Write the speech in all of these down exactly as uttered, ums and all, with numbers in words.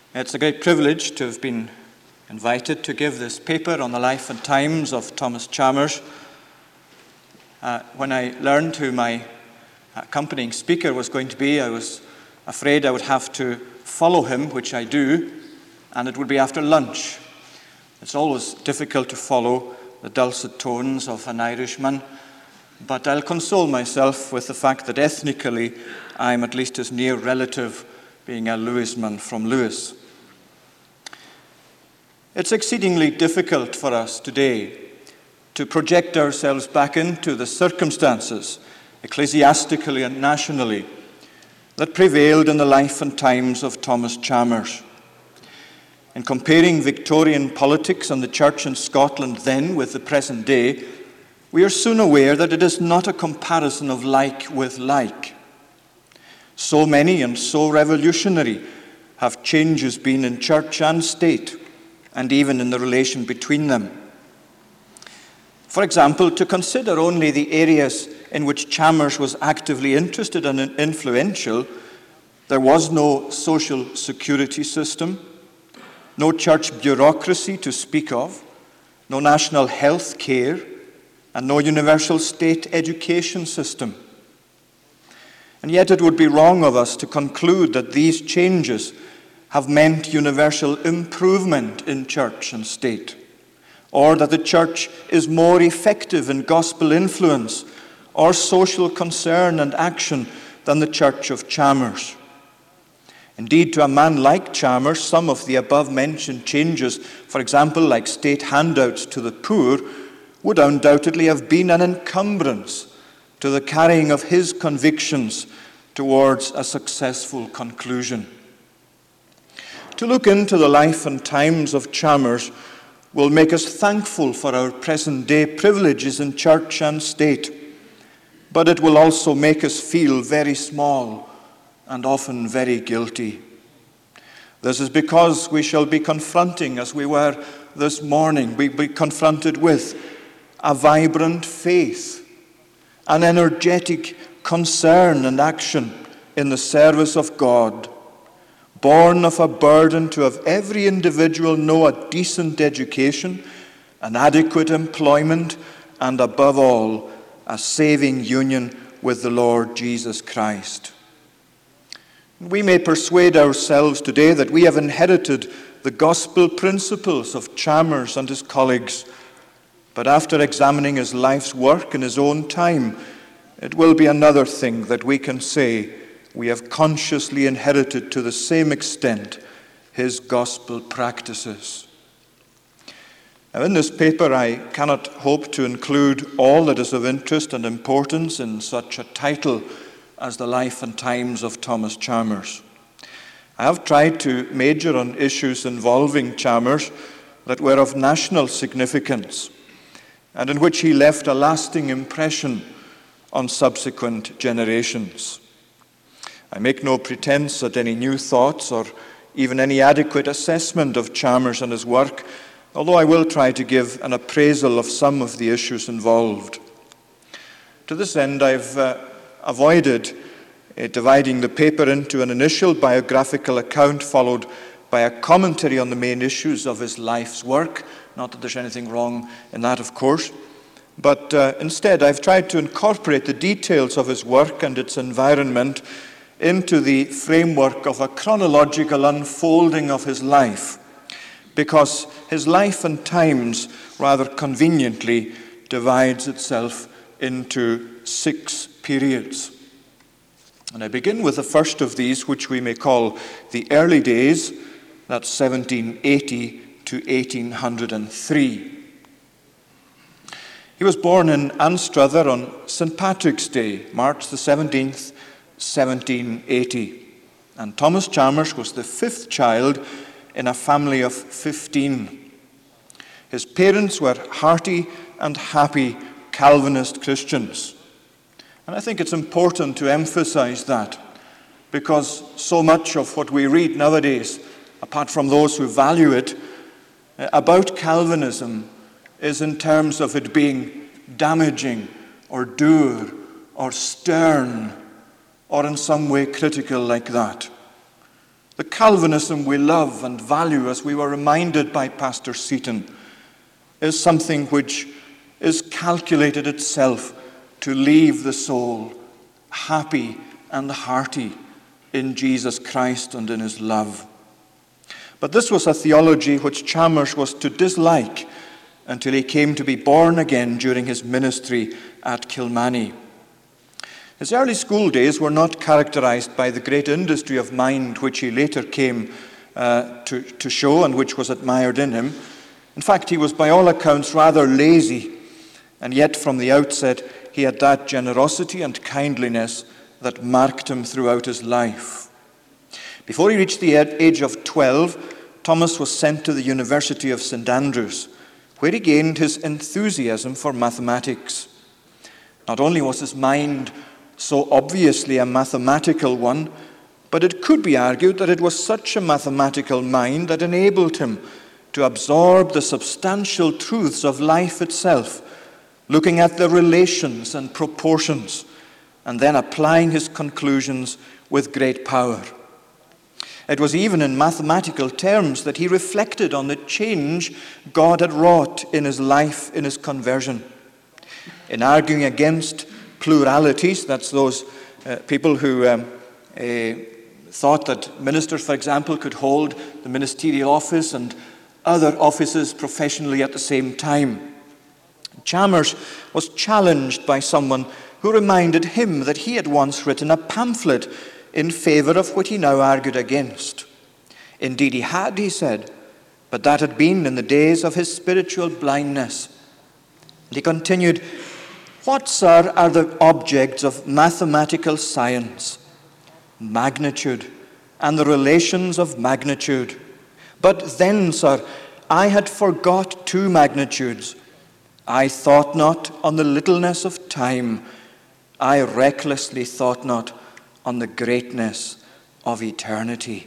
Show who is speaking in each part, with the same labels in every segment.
Speaker 1: It's a great privilege to have been invited to give this paper on the life and times of Thomas Chalmers. Uh, when I learned who my accompanying speaker was going to be, I was afraid I would have to follow him, which I do, and it would be after lunch. It's always difficult to follow the dulcet tones of an Irishman, but I'll console myself with the fact that ethnically I'm at least his near relative, being a Lewisman from Lewis. It's exceedingly difficult for us today to project ourselves back into the circumstances, ecclesiastically and nationally, that prevailed in the life and times of Thomas Chalmers. In comparing Victorian politics and the church in Scotland then with the present day, we are soon aware that it is not a comparison of like with like. So many and so revolutionary have changes been in church and state, and even in the relation between them. For example, to consider only the areas in which Chalmers was actively interested and influential, there was no social security system, no church bureaucracy to speak of, no national health care, and no universal state education system. And yet it would be wrong of us to conclude that these changes have meant universal improvement in church and state, or that the church is more effective in gospel influence or social concern and action than the church of Chalmers. Indeed, to a man like Chalmers, some of the above-mentioned changes, for example, like state handouts to the poor, would undoubtedly have been an encumbrance to the carrying of his convictions towards a successful conclusion. To look into the life and times of Chalmers will make us thankful for our present-day privileges in church and state, but it will also make us feel very small and often very guilty. This is because we shall be confronting, as we were this morning, we be confronted with a vibrant faith, an energetic concern and action in the service of God, born of a burden to have every individual know a decent education, an adequate employment, and above all, a saving union with the Lord Jesus Christ. We may persuade ourselves today that we have inherited the gospel principles of Chalmers and his colleagues, but after examining his life's work in his own time, it will be another thing that we can say we have consciously inherited to the same extent his gospel practices. Now, in this paper, I cannot hope to include all that is of interest and importance in such a title as The Life and Times of Thomas Chalmers. I have tried to major on issues involving Chalmers that were of national significance and in which he left a lasting impression on subsequent generations. I make no pretense at any new thoughts or even any adequate assessment of Chalmers and his work, although I will try to give an appraisal of some of the issues involved. To this end, I've uh, avoided uh, dividing the paper into an initial biographical account followed by a commentary on the main issues of his life's work. Not that there's anything wrong in that, of course, but uh, instead I've tried to incorporate the details of his work and its environment into the framework of a chronological unfolding of his life, because his life and times rather conveniently divides itself into six periods. And I begin with the first of these, which we may call the early days, that's seventeen eighty to eighteen oh three. He was born in Anstruther on Saint Patrick's Day, March the seventeenth, seventeen eighty. And Thomas Chalmers was the fifth child in a family of fifteen. His parents were hearty and happy Calvinist Christians. And I think it's important to emphasize that, because so much of what we read nowadays, apart from those who value it, about Calvinism is in terms of it being damaging or dour or stern or in some way critical like that. The Calvinism we love and value, as we were reminded by Pastor Seaton, is something which is calculated itself to leave the soul happy and hearty in Jesus Christ and in his love. But this was a theology which Chalmers was to dislike until he came to be born again during his ministry at Kilmany. His early school days were not characterized by the great industry of mind which he later came uh, to, to show and which was admired in him. In fact, he was by all accounts rather lazy, and yet from the outset he had that generosity and kindliness that marked him throughout his life. Before he reached the age of twelve, Thomas was sent to the University of Saint Andrews, where he gained his enthusiasm for mathematics. Not only was his mind so obviously a mathematical one, but it could be argued that it was such a mathematical mind that enabled him to absorb the substantial truths of life itself, looking at the relations and proportions, and then applying his conclusions with great power. It was even in mathematical terms that he reflected on the change God had wrought in his life, in his conversion. In arguing against pluralities, that's those uh, people who um, uh, thought that ministers, for example, could hold the ministerial office and other offices professionally at the same time. Chalmers was challenged by someone who reminded him that he had once written a pamphlet in favor of what he now argued against. Indeed he had, he said, but that had been in the days of his spiritual blindness. And he continued, "What, sir, are the objects of mathematical science? Magnitude, and the relations of magnitude. But then, sir, I had forgot two magnitudes. I thought not on the littleness of time. I recklessly thought not on the greatness of eternity."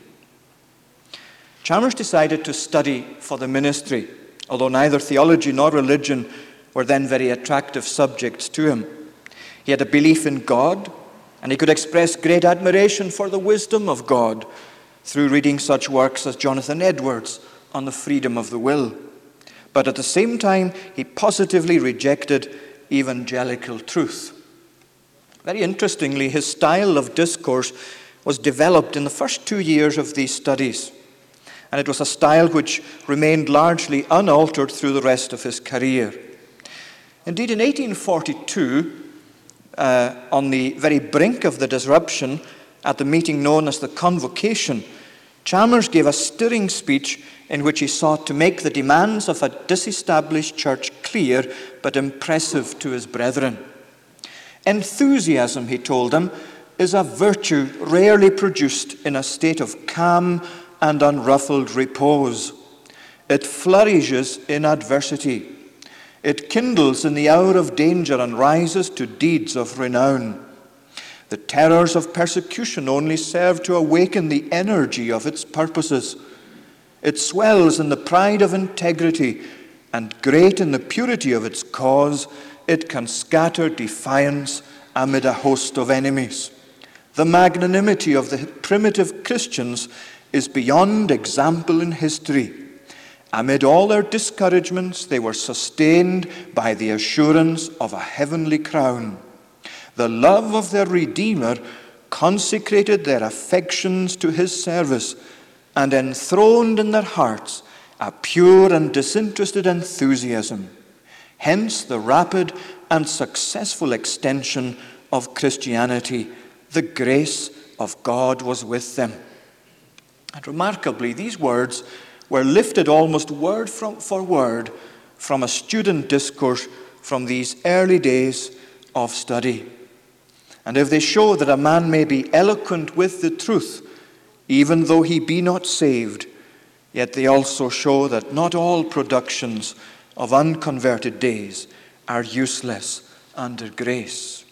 Speaker 1: Chalmers decided to study for the ministry, although neither theology nor religion were then very attractive subjects to him. He had a belief in God, and he could express great admiration for the wisdom of God through reading such works as Jonathan Edwards on the freedom of the will. But at the same time, he positively rejected evangelical truth. Very interestingly, his style of discourse was developed in the first two years of these studies, and it was a style which remained largely unaltered through the rest of his career. Indeed, in eighteen forty-two, uh, on the very brink of the disruption, at the meeting known as the Convocation, Chalmers gave a stirring speech in which he sought to make the demands of a disestablished church clear but impressive to his brethren. Enthusiasm, he told them, is a virtue rarely produced in a state of calm and unruffled repose. It flourishes in adversity. It kindles in the hour of danger and rises to deeds of renown. The terrors of persecution only serve to awaken the energy of its purposes. It swells in the pride of integrity, and great in the purity of its cause, it can scatter defiance amid a host of enemies. The magnanimity of the primitive Christians is beyond example in history. Amid all their discouragements, they were sustained by the assurance of a heavenly crown. The love of their Redeemer consecrated their affections to his service and enthroned in their hearts a pure and disinterested enthusiasm. Hence the rapid and successful extension of Christianity. The grace of God was with them. And remarkably, these words were lifted almost word from, for word from a student discourse from these early days of study. And if they show that a man may be eloquent with the truth, even though he be not saved, yet they also show that not all productions of unconverted days are useless under grace.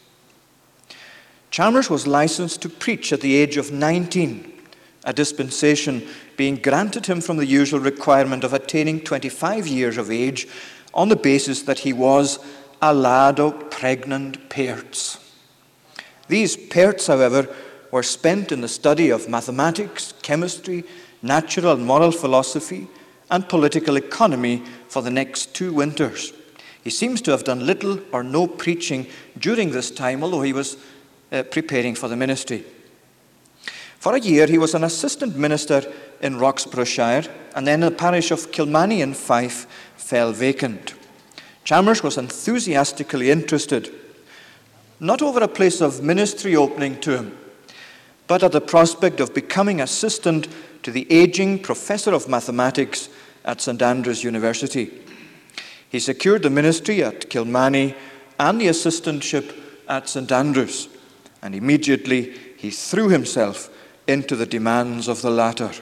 Speaker 1: Chalmers was licensed to preach at the age of nineteen, a dispensation being granted him from the usual requirement of attaining twenty-five years of age on the basis that he was a lad o' pregnant pairts. These pairts, however, were spent in the study of mathematics, chemistry, natural and moral philosophy, and political economy for the next two winters. He seems to have done little or no preaching during this time, although he was uh, preparing for the ministry. For a year, he was an assistant minister in Roxburghshire, and then the parish of Kilmany in Fife fell vacant. Chalmers was enthusiastically interested, not over a place of ministry opening to him, but at the prospect of becoming assistant to the aging professor of mathematics at St Andrews University. He secured the ministry at Kilmany and the assistantship at St Andrews, and immediately he threw himself into the demands of the latter.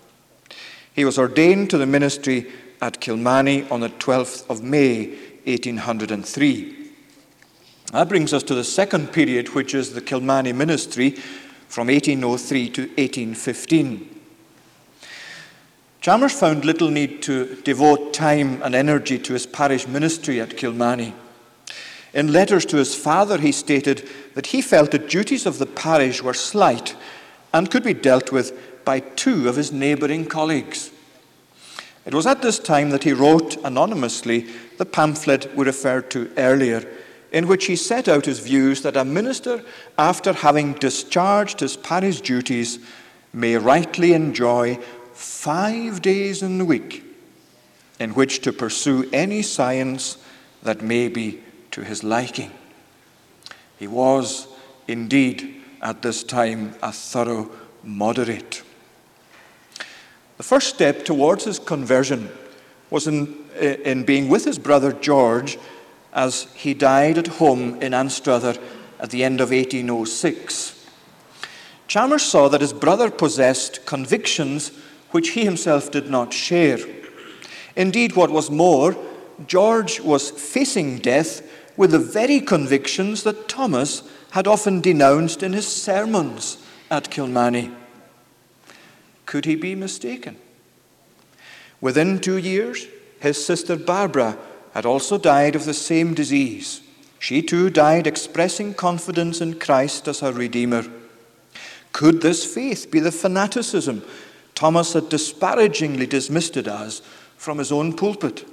Speaker 1: He was ordained to the ministry at Kilmany on the twelfth of May, eighteen oh three. That brings us to the second period, which is the Kilmany ministry from eighteen oh three to eighteen fifteen. Chalmers found little need to devote time and energy to his parish ministry at Kilmany. In letters to his father, he stated that he felt the duties of the parish were slight and could be dealt with by two of his neighbouring colleagues. It was at this time that he wrote anonymously the pamphlet we referred to earlier, in which he set out his views that a minister, after having discharged his parish duties, may rightly enjoy five days in the week in which to pursue any science that may be to his liking. He was, indeed, at this time, a thorough moderate. The first step towards his conversion was in, in being with his brother George as he died at home in Anstruther at the end of eighteen oh six. Chalmers saw that his brother possessed convictions which he himself did not share. Indeed, what was more, George was facing death with the very convictions that Thomas had often denounced in his sermons at Kilmany. Could he be mistaken? Within two years, his sister Barbara had also died of the same disease. She too died expressing confidence in Christ as her Redeemer. Could this faith be the fanaticism Thomas had disparagingly dismissed it as from his own pulpit?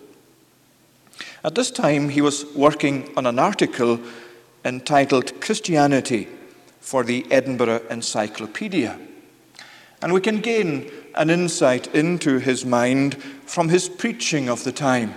Speaker 1: At this time, he was working on an article entitled Christianity for the Edinburgh Encyclopedia. And we can gain an insight into his mind from his preaching of the time.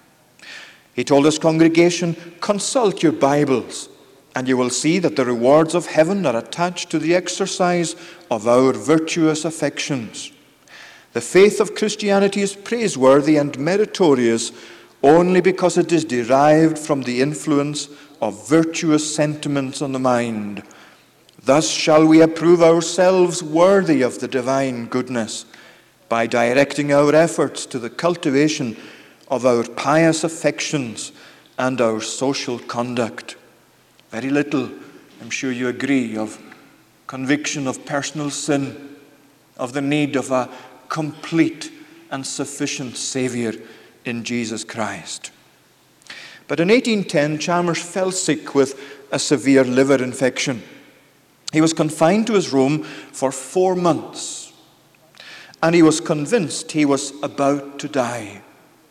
Speaker 1: He told his congregation, "Consult your Bibles, and you will see that the rewards of heaven are attached to the exercise of our virtuous affections. The faith of Christianity is praiseworthy and meritorious only because it is derived from the influence of virtuous sentiments on the mind. Thus shall we approve ourselves worthy of the divine goodness by directing our efforts to the cultivation of our pious affections and our social conduct." Very little, I'm sure you agree, of conviction of personal sin, of the need of a complete and sufficient Saviour in Jesus Christ. But in eighteen ten, Chalmers fell sick with a severe liver infection. He was confined to his room for four months, and he was convinced he was about to die.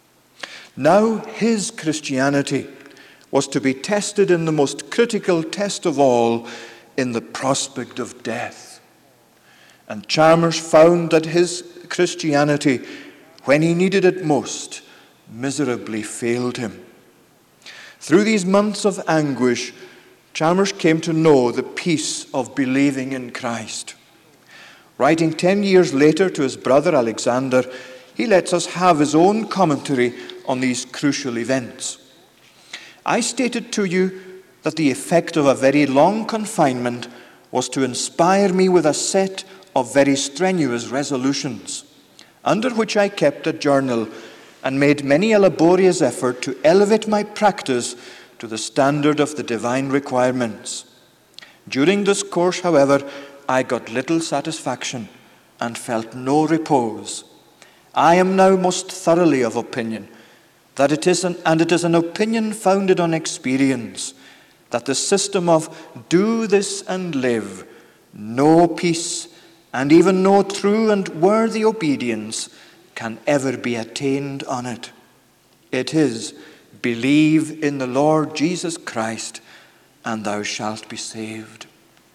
Speaker 1: Now his Christianity was to be tested in the most critical test of all, in the prospect of death. And Chalmers found that his Christianity, when he needed it most, miserably failed him. Through these months of anguish, Chalmers came to know the peace of believing in Christ. Writing ten years later to his brother Alexander, he lets us have his own commentary on these crucial events. "I stated to you that the effect of a very long confinement was to inspire me with a set of very strenuous resolutions, under which I kept a journal and made many a laborious effort to elevate my practice to the standard of the divine requirements. During this course, however, I got little satisfaction and felt no repose. I am now most thoroughly of opinion that it is an, and it is an opinion founded on experience, that the system of do this and live no peace, and even no true and worthy obedience can ever be attained on it. It is, believe in the Lord Jesus Christ, and thou shalt be saved.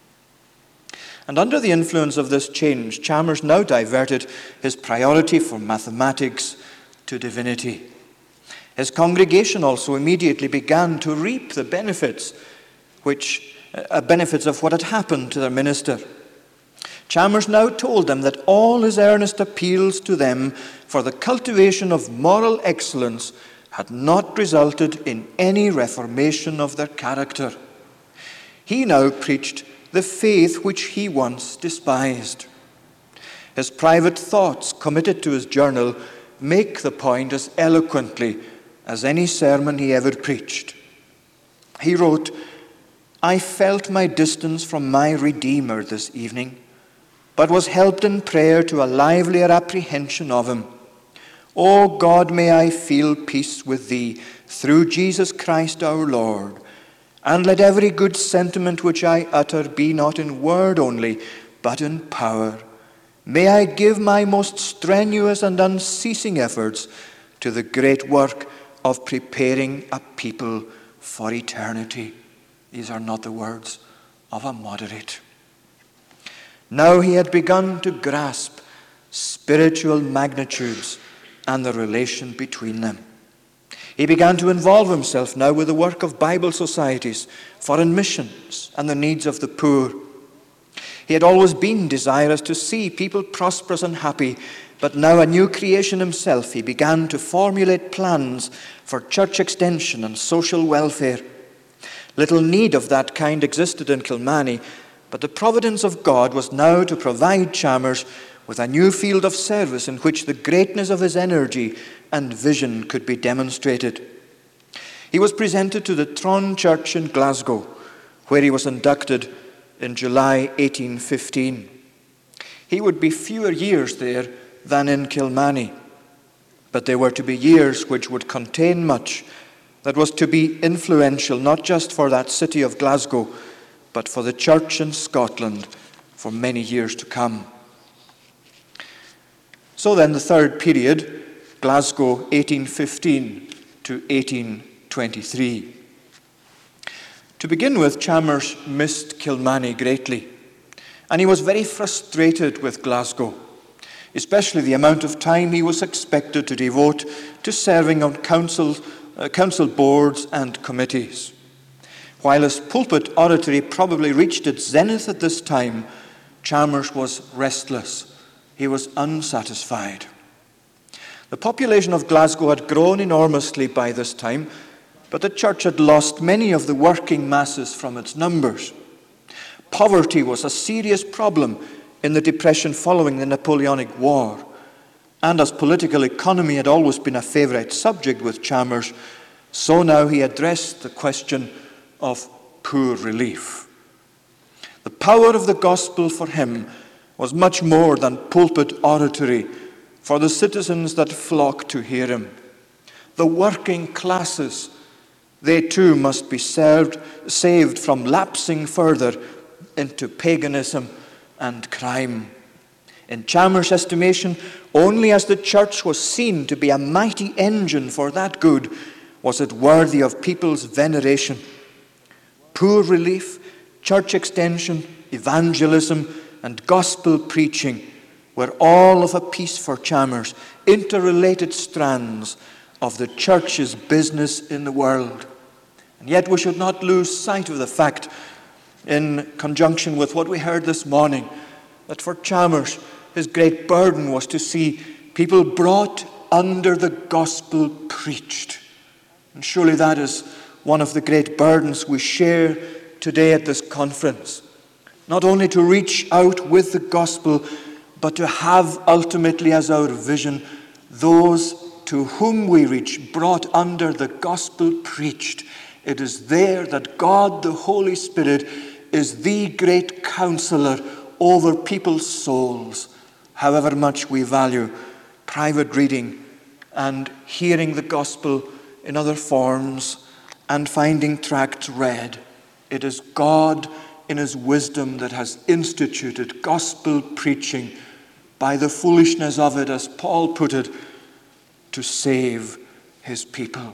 Speaker 1: And under the influence of this change, Chalmers now diverted his priority from mathematics to divinity. His congregation also immediately began to reap the benefits, which uh, benefits of what had happened to their minister. Chalmers now told them that all his earnest appeals to them for the cultivation of moral excellence had not resulted in any reformation of their character. He now preached the faith which he once despised. His private thoughts, committed to his journal, make the point as eloquently as any sermon he ever preached. He wrote, "I felt my distance from my Redeemer this evening, but was helped in prayer to a livelier apprehension of him. O God, may I feel peace with thee through Jesus Christ our Lord, and let every good sentiment which I utter be not in word only, but in power. May I give my most strenuous and unceasing efforts to the great work of preparing a people for eternity." These are not the words of a moderate. Now he had begun to grasp spiritual magnitudes and the relation between them. He began to involve himself now with the work of Bible societies, foreign missions, and the needs of the poor. He had always been desirous to see people prosperous and happy, but now a new creation himself, he began to formulate plans for church extension and social welfare. Little need of that kind existed in Kilmany, but the providence of God was now to provide Chalmers with a new field of service in which the greatness of his energy and vision could be demonstrated. He was presented to the Tron Church in Glasgow, where he was inducted in July eighteen fifteen. He would be fewer years there than in Kilmany, but they were to be years which would contain much that was to be influential not just for that city of Glasgow, but for the church in Scotland for many years to come. So then the third period, Glasgow eighteen fifteen to eighteen twenty-three. To begin with, Chalmers missed Kilmany greatly, and he was very frustrated with Glasgow, especially the amount of time he was expected to devote to serving on council, uh, council boards and committees. While his pulpit oratory probably reached its zenith at this time, Chalmers was restless. He was unsatisfied. The population of Glasgow had grown enormously by this time, but the church had lost many of the working masses from its numbers. Poverty was a serious problem in the depression following the Napoleonic War, and as political economy had always been a favourite subject with Chalmers, so now he addressed the question of poor relief. The power of the gospel for him was much more than pulpit oratory for the citizens that flocked to hear him. The working classes, they too must be served, saved from lapsing further into paganism and crime. In Chalmers' estimation, only as the church was seen to be a mighty engine for that good was it worthy of people's veneration. Poor relief, church extension, evangelism, and gospel preaching were all of a piece for Chalmers, interrelated strands of the church's business in the world. And yet we should not lose sight of the fact, in conjunction with what we heard this morning, that for Chalmers, his great burden was to see people brought under the gospel preached. And surely that is one of the great burdens we share today at this conference. Not only to reach out with the gospel, but to have ultimately as our vision those to whom we reach brought under the gospel preached. It is there that God, the Holy Spirit, is the great counselor over people's souls, however much we value private reading and hearing the gospel in other forms and finding tracts read. It is God in his wisdom that has instituted gospel preaching by the foolishness of it, as Paul put it, to save his people.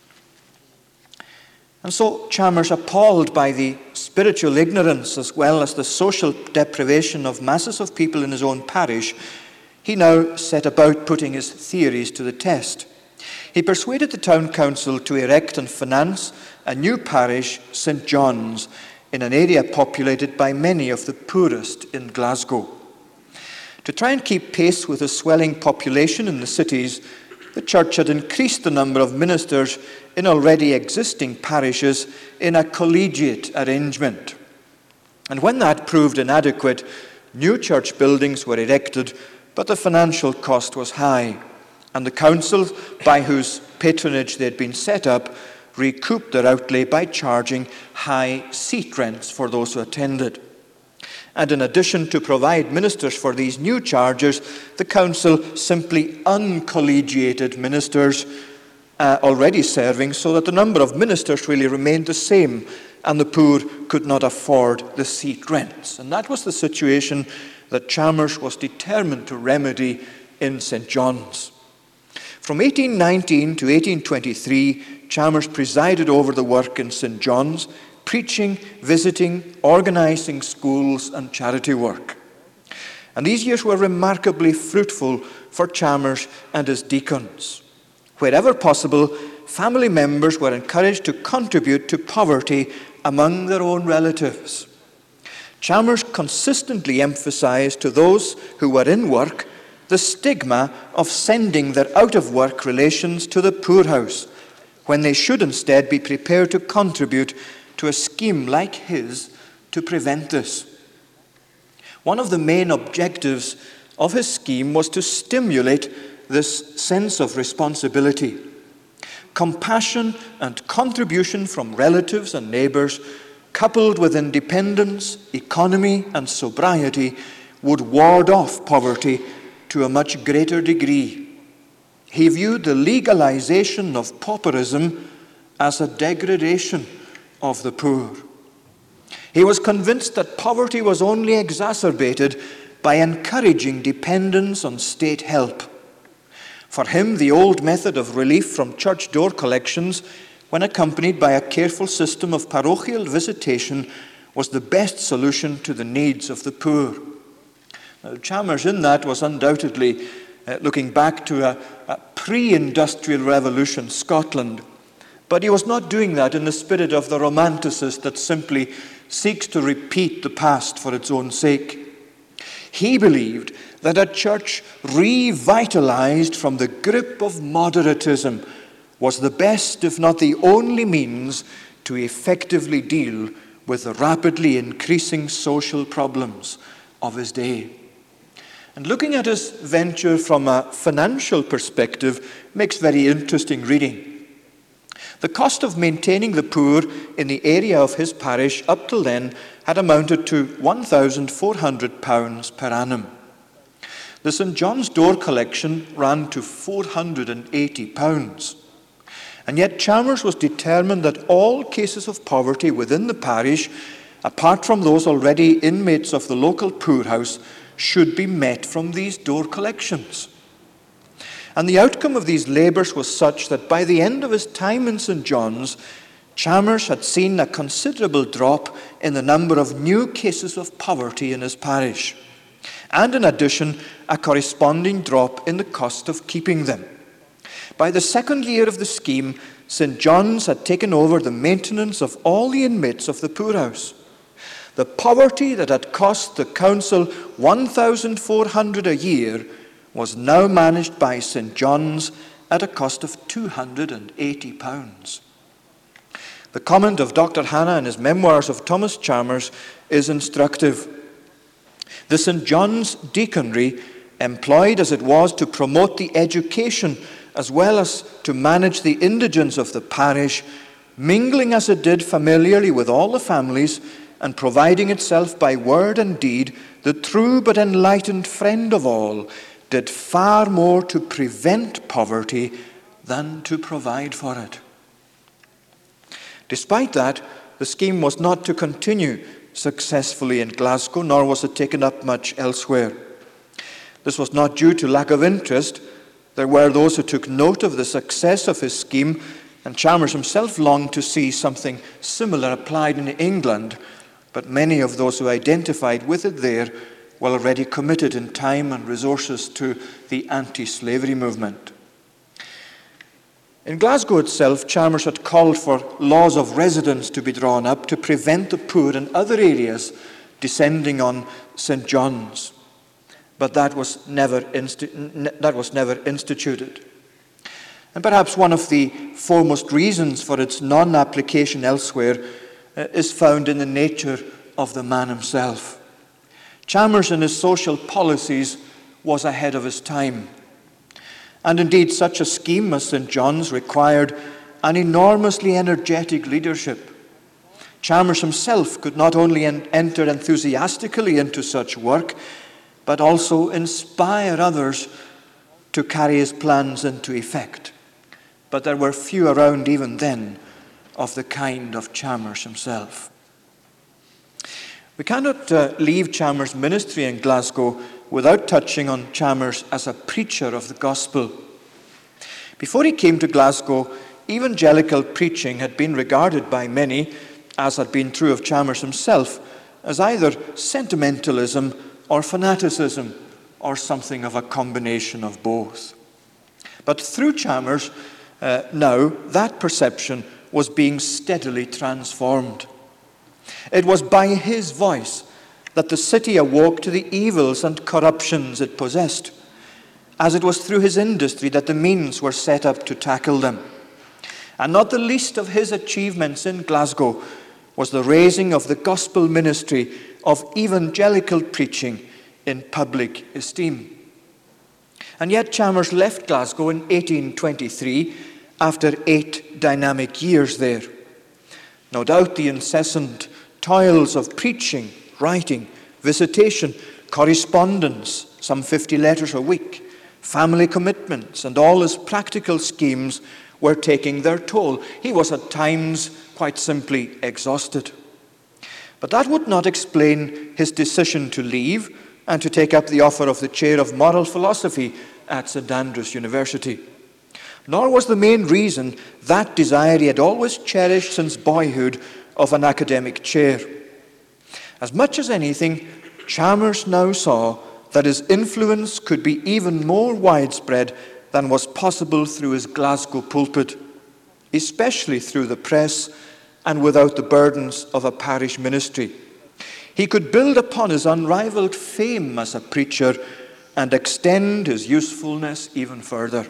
Speaker 1: And so Chalmers, appalled by the spiritual ignorance as well as the social deprivation of masses of people in his own parish, he now set about putting his theories to the test. He persuaded the town council to erect and finance a new parish, Saint John's, in an area populated by many of the poorest in Glasgow. To try and keep pace with the swelling population in the cities, the church had increased the number of ministers in already existing parishes in a collegiate arrangement. And when that proved inadequate, new church buildings were erected, but the financial cost was high, and the council, by whose patronage they had been set up, recouped their outlay by charging high seat rents for those who attended. And in addition to provide ministers for these new charges, the council simply uncollegiated ministers uh, already serving, so that the number of ministers really remained the same, and the poor could not afford the seat rents. And that was the situation that Chalmers was determined to remedy in Saint John's. From eighteen nineteen to eighteen twenty-three, Chalmers presided over the work in Saint John's, preaching, visiting, organising schools and charity work. And these years were remarkably fruitful for Chalmers and his deacons. Wherever possible, family members were encouraged to contribute to poverty among their own relatives. Chalmers consistently emphasised to those who were in work the stigma of sending their out-of-work relations to the poorhouse, when they should instead be prepared to contribute to a scheme like his to prevent this. One of the main objectives of his scheme was to stimulate this sense of responsibility. Compassion and contribution from relatives and neighbours, coupled with independence, economy, and sobriety, would ward off poverty to a much greater degree. He viewed the legalization of pauperism as a degradation of the poor. He was convinced that poverty was only exacerbated by encouraging dependence on state help. For him, the old method of relief from church door collections, when accompanied by a careful system of parochial visitation, was the best solution to the needs of the poor. Now, Chalmers in that was undoubtedly uh, looking back to a, a pre-industrial revolution Scotland, but he was not doing that in the spirit of the romanticist that simply seeks to repeat the past for its own sake. He believed that a church revitalized from the grip of moderatism was the best, if not the only means to effectively deal with the rapidly increasing social problems of his day. And looking at his venture from a financial perspective makes very interesting reading. The cost of maintaining the poor in the area of his parish up till then had amounted to one thousand four hundred pounds per annum. The Saint John's door collection ran to four hundred eighty pounds. And yet Chalmers was determined that all cases of poverty within the parish, apart from those already inmates of the local poorhouse, should be met from these door collections. And the outcome of these labours was such that by the end of his time in Saint John's, Chalmers had seen a considerable drop in the number of new cases of poverty in his parish, and in addition, a corresponding drop in the cost of keeping them. By the second year of the scheme, Saint John's had taken over the maintenance of all the inmates of the poorhouse. The poverty that had cost the council one thousand four hundred a year was now managed by Saint John's at a cost of two hundred eighty pounds. The comment of Doctor Hannah in his Memoirs of Thomas Chalmers is instructive. The Saint John's deaconry, employed as it was to promote the education as well as to manage the indigence of the parish, mingling as it did familiarly with all the families, and providing itself by word and deed, the true but enlightened friend of all, did far more to prevent poverty than to provide for it. Despite that, the scheme was not to continue successfully in Glasgow, nor was it taken up much elsewhere. This was not due to lack of interest. There were those who took note of the success of his scheme, and Chalmers himself longed to see something similar applied in England, but many of those who identified with it there were already committed in time and resources to the anti-slavery movement. In Glasgow itself, Chalmers had called for laws of residence to be drawn up to prevent the poor in other areas descending on Saint John's. But that was never insti- that was never instituted. And perhaps one of the foremost reasons for its non-application elsewhere uh, is found in the nature of the man himself. Chalmers in his social policies was ahead of his time. And indeed, such a scheme as Saint John's required an enormously energetic leadership. Chalmers himself could not only en- enter enthusiastically into such work, but also inspire others to carry his plans into effect. But there were few around even then of the kind of Chalmers himself. We cannot uh, leave Chalmers' ministry in Glasgow without touching on Chalmers as a preacher of the gospel. Before he came to Glasgow, evangelical preaching had been regarded by many, as had been true of Chalmers himself, as either sentimentalism or fanaticism, or something of a combination of both. But through Chalmers, uh, now, that perception was being steadily transformed. It was by his voice that the city awoke to the evils and corruptions it possessed, as it was through his industry that the means were set up to tackle them. And not the least of his achievements in Glasgow was the raising of the gospel ministry of evangelical preaching in public esteem. And yet Chalmers left Glasgow in eighteen twenty-three after eight dynamic years there. No doubt the incessant toils of preaching, writing, visitation, correspondence, some fifty letters a week, family commitments, and all his practical schemes were taking their toll. He was at times quite simply exhausted. But that would not explain his decision to leave and to take up the offer of the chair of moral philosophy at Saint Andrews University. Nor was the main reason that desire he had always cherished since boyhood of an academic chair. As much as anything, Chalmers now saw that his influence could be even more widespread than was possible through his Glasgow pulpit, especially through the press and without the burdens of a parish ministry. He could build upon his unrivaled fame as a preacher and extend his usefulness even further.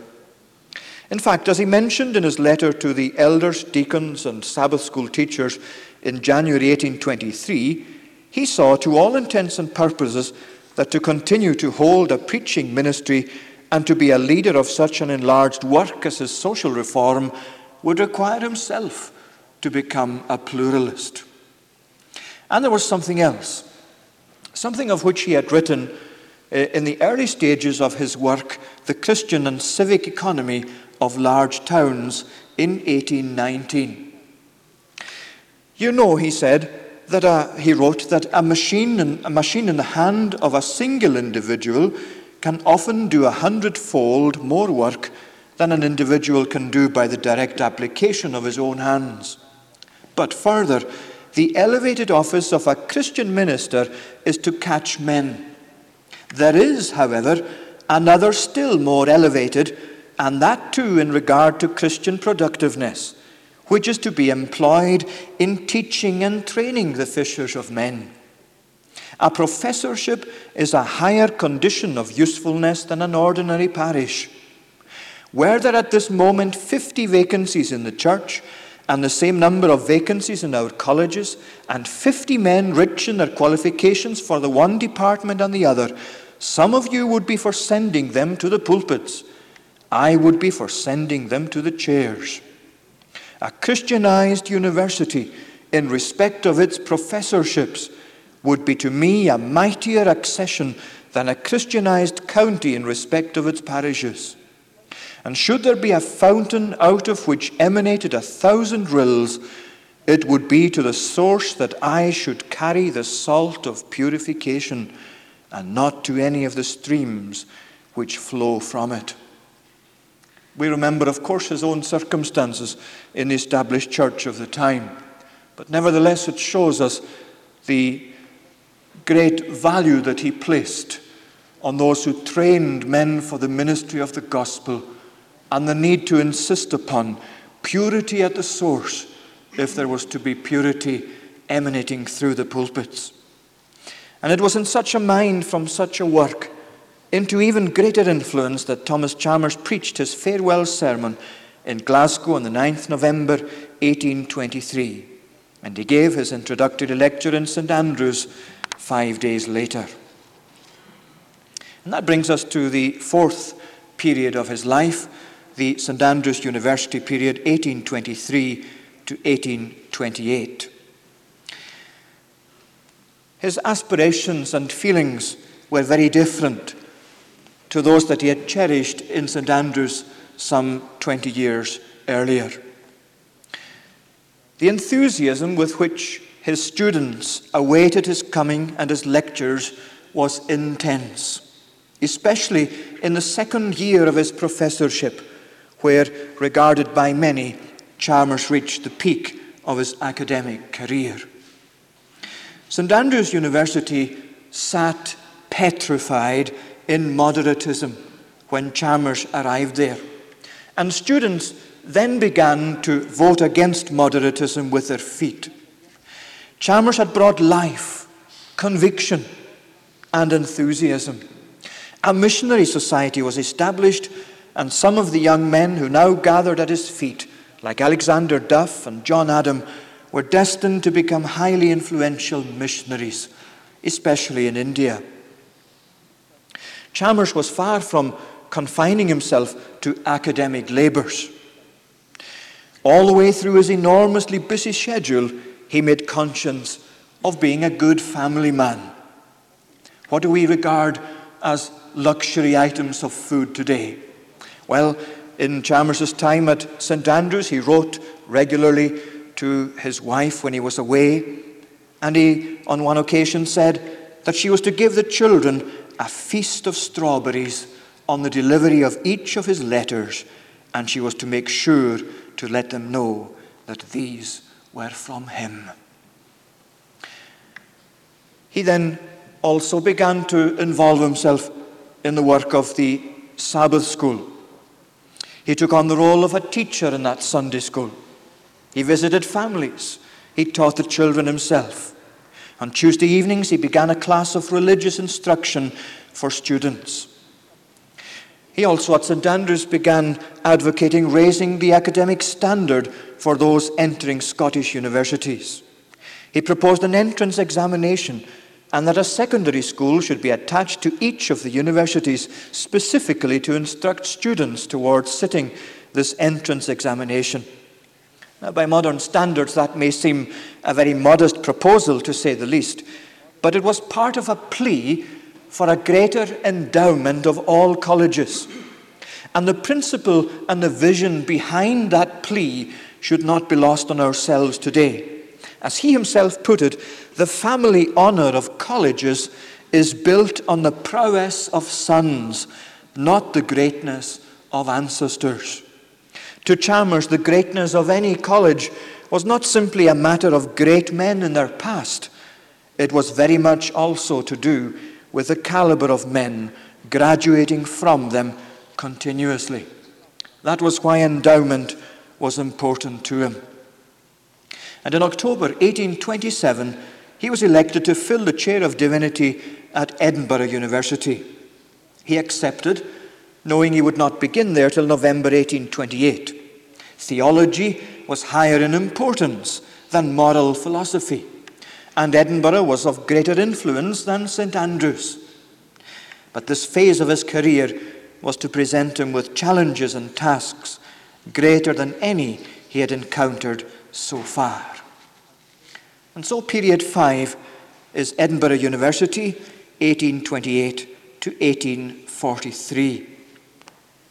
Speaker 1: In fact, as he mentioned in his letter to the elders, deacons, and Sabbath school teachers in January eighteen twenty-three, he saw to all intents and purposes that to continue to hold a preaching ministry and to be a leader of such an enlarged work as his social reform would require himself to become a pluralist. And there was something else, something of which he had written in the early stages of his work, The Christian and Civic Economy of Large Towns, in eighteen nineteen. You know, he said, that uh, he wrote that a machine, in, a machine in the hand of a single individual can often do a hundredfold more work than an individual can do by the direct application of his own hands. But further, the elevated office of a Christian minister is to catch men. There is, however, another still more elevated, and that too in regard to Christian productiveness, which is to be employed in teaching and training the fishers of men. A professorship is a higher condition of usefulness than an ordinary parish. Were there at this moment fifty vacancies in the church, and the same number of vacancies in our colleges, and fifty men rich in their qualifications for the one department and the other, some of you would be for sending them to the pulpits. I would be for sending them to the chairs. A Christianized university, in respect of its professorships, would be to me a mightier accession than a Christianized county in respect of its parishes. And should there be a fountain out of which emanated a thousand rills, it would be to the source that I should carry the salt of purification, and not to any of the streams which flow from it. We remember, of course, his own circumstances in the established church of the time, but nevertheless it shows us the great value that he placed on those who trained men for the ministry of the gospel, and the need to insist upon purity at the source if there was to be purity emanating through the pulpits. And it was in such a mind, from such a work, into even greater influence, that Thomas Chalmers preached his farewell sermon in Glasgow on the ninth of November eighteen twenty-three, and he gave his introductory lecture in Saint Andrews five days later. And that brings us to the fourth period of his life, the Saint Andrews University period, eighteen twenty-three to eighteen twenty-eight. His aspirations and feelings were very different to those that he had cherished in Saint Andrews some twenty years earlier. The enthusiasm with which his students awaited his coming and his lectures was intense, especially in the second year of his professorship, where, regarded by many, Chalmers reached the peak of his academic career. Saint Andrews University sat petrified in moderatism when Chalmers arrived there, and students then began to vote against moderatism with their feet. Chalmers had brought life, conviction, and enthusiasm. A missionary society was established, and some of the young men who now gathered at his feet, like Alexander Duff and John Adam, were destined to become highly influential missionaries, especially in India. Chalmers was far from confining himself to academic labours. All the way through his enormously busy schedule, he made conscience of being a good family man. What do we regard as luxury items of food today? Well, in Chalmers' time at Saint Andrews, he wrote regularly to his wife when he was away, and he, on one occasion, said that she was to give the children a feast of strawberries on the delivery of each of his letters, and she was to make sure to let them know that these were from him. He then also began to involve himself in the work of the Sabbath school. He took on the role of a teacher in that Sunday school. He visited families. He taught the children himself. On Tuesday evenings, he began a class of religious instruction for students. He also at Saint Andrews began advocating raising the academic standard for those entering Scottish universities. He proposed an entrance examination, and that a secondary school should be attached to each of the universities specifically to instruct students towards sitting this entrance examination. Now, by modern standards, that may seem a very modest proposal, to say the least, but it was part of a plea for a greater endowment of all colleges. And the principle and the vision behind that plea should not be lost on ourselves today. As he himself put it, the family honour of colleges is built on the prowess of sons, not the greatness of ancestors. To Chalmers, the greatness of any college was not simply a matter of great men in their past. It was very much also to do with the calibre of men graduating from them continuously. That was why endowment was important to him. And in October eighteen twenty-seven, he was elected to fill the chair of divinity at Edinburgh University. He accepted, knowing he would not begin there till November eighteen twenty-eight. Theology was higher in importance than moral philosophy, and Edinburgh was of greater influence than Saint Andrews. But this phase of his career was to present him with challenges and tasks greater than any he had encountered so far. And so period five is Edinburgh University, eighteen twenty-eight to eighteen forty-three.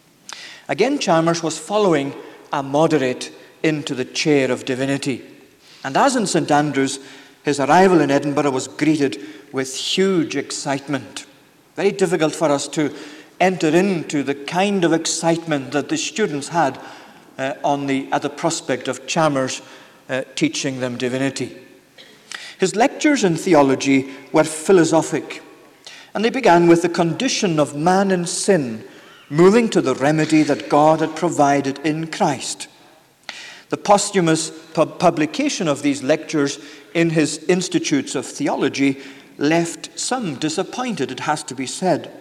Speaker 1: Again, Chalmers was following a moderate into the chair of divinity. And as in Saint Andrews, his arrival in Edinburgh was greeted with huge excitement. Very difficult for us to enter into the kind of excitement that the students had uh, on the, at the prospect of Chalmers uh, teaching them divinity. His lectures in theology were philosophic, and they began with the condition of man in sin, moving to the remedy that God had provided in Christ. The posthumous pub- publication of these lectures in his Institutes of Theology left some disappointed, it has to be said.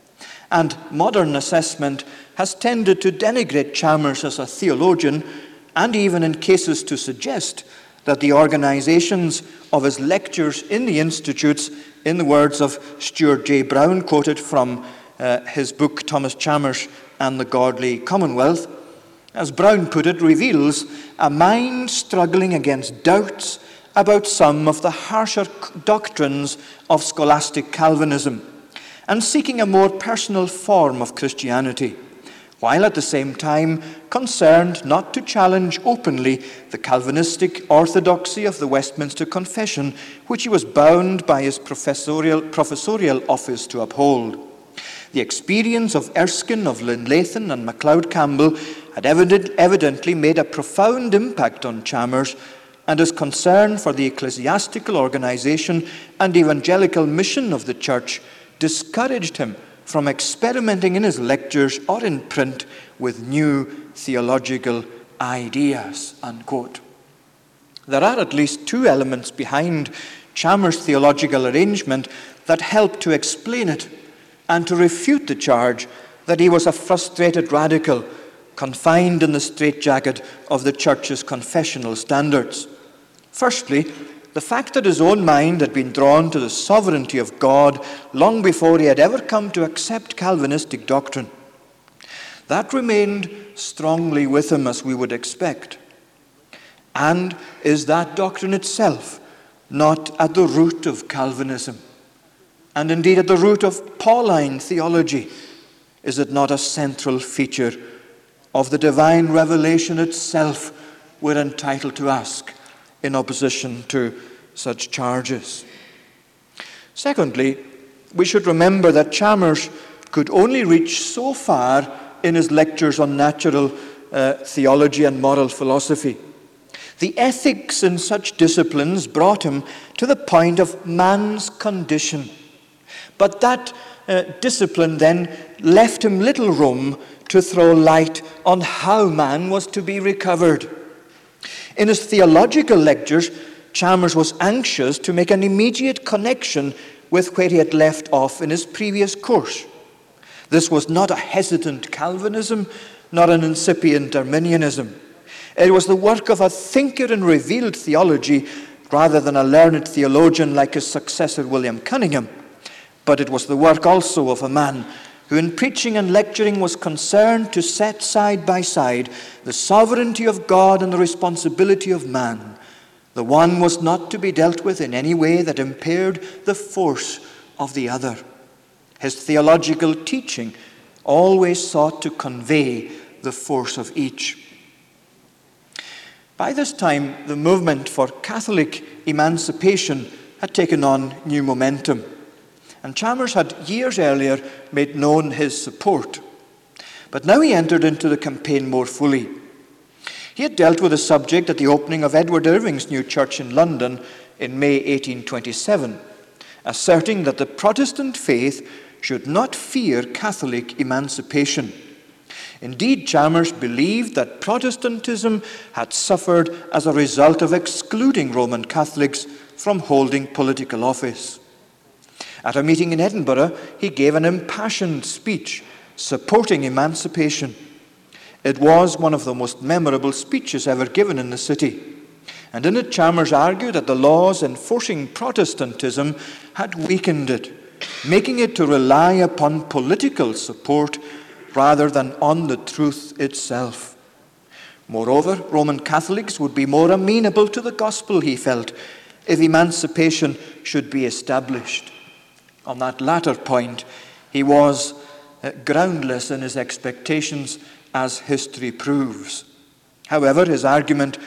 Speaker 1: And modern assessment has tended to denigrate Chalmers as a theologian, and even in cases to suggest that the organizations of his lectures in the Institutes, in the words of Stuart J. Brown, quoted from uh, his book Thomas Chalmers and the Godly Commonwealth, as Brown put it, reveals a mind struggling against doubts about some of the harsher doctrines of scholastic Calvinism, and seeking a more personal form of Christianity, while at the same time concerned not to challenge openly the Calvinistic orthodoxy of the Westminster Confession, which he was bound by his professorial, professorial office to uphold. The experience of Erskine, of Linlathan, and MacLeod Campbell had evident, evidently made a profound impact on Chalmers, and his concern for the ecclesiastical organization and evangelical mission of the Church discouraged him from experimenting in his lectures or in print with new theological ideas, unquote. There are at least two elements behind Chalmers' theological arrangement that help to explain it and to refute the charge that he was a frustrated radical confined in the straitjacket of the Church's confessional standards. Firstly, the fact that his own mind had been drawn to the sovereignty of God long before he had ever come to accept Calvinistic doctrine. That remained strongly with him, as we would expect. And is that doctrine itself not at the root of Calvinism? And indeed at the root of Pauline theology? Is it not a central feature of the divine revelation itself, we're entitled to ask, in opposition to such charges? Secondly, we should remember that Chalmers could only reach so far in his lectures on natural uh, theology and moral philosophy. The ethics in such disciplines brought him to the point of man's condition. But that uh, discipline then left him little room to throw light on how man was to be recovered. In his theological lectures, Chalmers was anxious to make an immediate connection with where he had left off in his previous course. This was not a hesitant Calvinism, not an incipient Arminianism. It was the work of a thinker in revealed theology rather than a learned theologian like his successor William Cunningham. But it was the work also of a man who in preaching and lecturing was concerned to set side by side the sovereignty of God and the responsibility of man. The one was not to be dealt with in any way that impaired the force of the other. His theological teaching always sought to convey the force of each. By this time, the movement for Catholic emancipation had taken on new momentum, and Chalmers had years earlier made known his support. But now he entered into the campaign more fully. He had dealt with the subject at the opening of Edward Irving's new church in London in May eighteen twenty-seven, asserting that the Protestant faith should not fear Catholic emancipation. Indeed, Chalmers believed that Protestantism had suffered as a result of excluding Roman Catholics from holding political office. At a meeting in Edinburgh, he gave an impassioned speech supporting emancipation. It was one of the most memorable speeches ever given in the city. And in it, Chalmers argued that the laws enforcing Protestantism had weakened it, making it to rely upon political support rather than on the truth itself. Moreover, Roman Catholics would be more amenable to the gospel, he felt, if emancipation should be established. On that latter point, he was uh, groundless in his expectations, as history proves. However, his argument